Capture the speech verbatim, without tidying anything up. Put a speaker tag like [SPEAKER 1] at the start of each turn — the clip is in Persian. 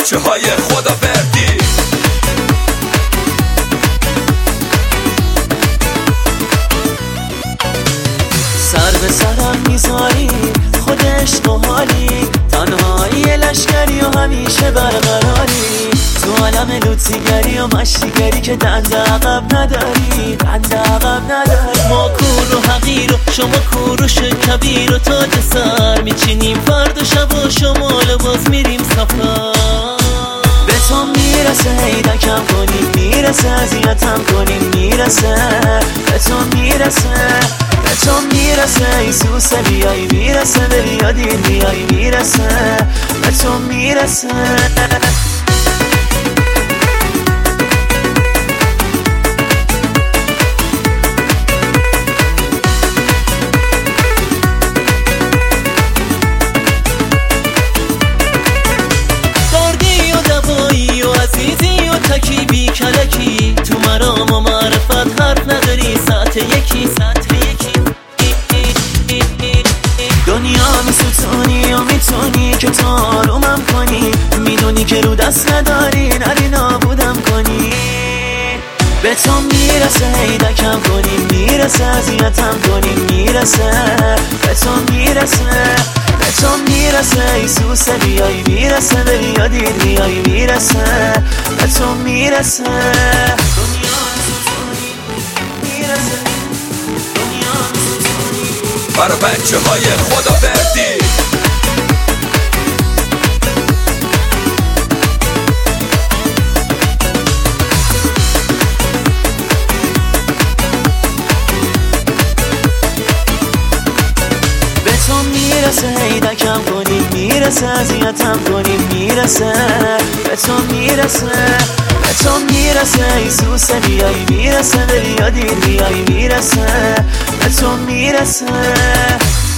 [SPEAKER 1] بچه های خداوردی.
[SPEAKER 2] سر به سرم میذاری خود عشق و حالی، تنهایی لشکری و همیشه برقراری، تو عالم لوتیگری و مشتیگری که دنده عقب نداری، دنده عقب نداری. ما کور و حقیر و شما کوروش کبیر و تاج سر میچینیم فرد و شب و شمال و باز میریم سفر. به تو میرسه هیدکم کنیم، میرسه اذیتم کنیم، میرسه به تو میرسه به تو میرسه ایسوسه بیایی، میرسه به بیادیر بیایی، میرسه به تو میرسه. دردی و دوایی و عزیزی و تکیبی کلکی، تو مرام و معرفت حرف نداری، ساعت یکی ساعت یکی. دنیا میستونی و میتونی که تو آرومم کنی، میدونی که رو دست نداری نری نابودم کنی. به تو میرسه هیدکم کنی، میرسه اذیتم کنی، میرسه به تو میرسه به تو میرسه ایسوسه بیایی، میرسه به بیادیر بیایی، میرسه به تو میرسه. دنیا میستونی میرسه، دنیا میستونی
[SPEAKER 1] برا بچه های خداوردی.
[SPEAKER 2] به تو میرسه هیدکم کنی، میرسه اذیتم کنی، میرسه به تو میرسه به تو میرسه ایسوسه بیایی، میرسه به بیادیر بیایی، میرسه به تو میرسه.